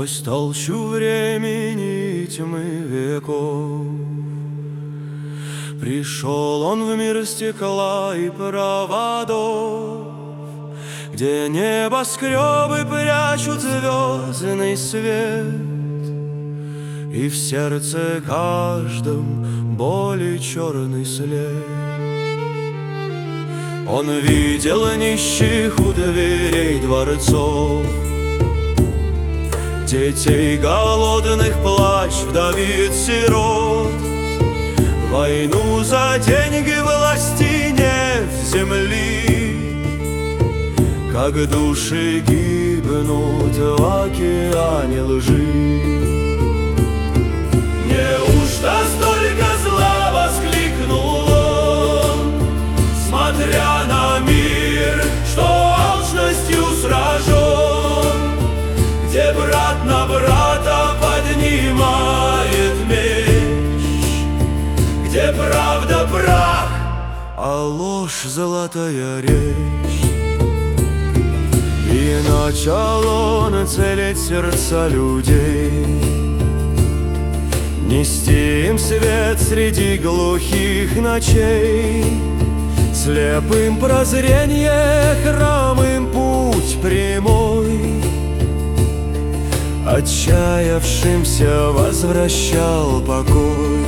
Сквозь толщу времени тьмы веков пришел он в мир стекла и проводов, где небоскребы прячут звездный свет, и в сердце каждом боли черный след. Он видел нищих у дверей дворцов, детей голодных плач, вдовиц, сирот, войну за деньги, власти, нефть земли, как души гибнут в океане лжи. Неужто столько зла, воскликнул он, смотря на мир, что алчностью сражен, где брат на брата поднимает меч, где правда прах, а ложь золотая речь. И начал он целить сердца людей, нести им свет среди глухих ночей, слепым прозрение, хромым путь прямой, отчаявшимся возвращал покой.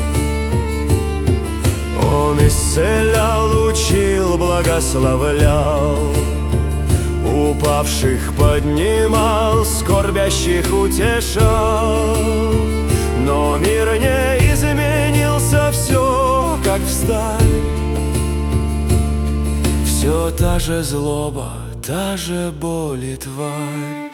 Он исцелял, учил, благословлял, упавших поднимал, скорбящих утешал. Но мир не изменился, все как всталь, все та же злоба, та же боль и тварь.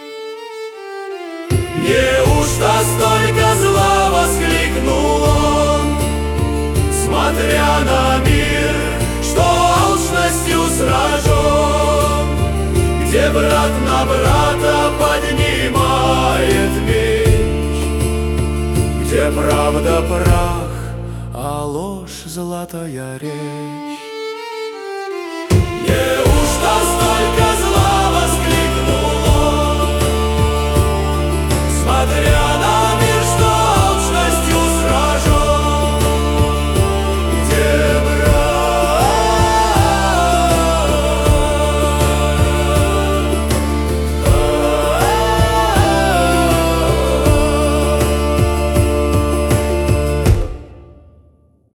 Неужто столько зла, воскликнул он, смотря на мир, что алчностью сражен, где брат на брата поднимает меч, где правда прах, а ложь золотая речь.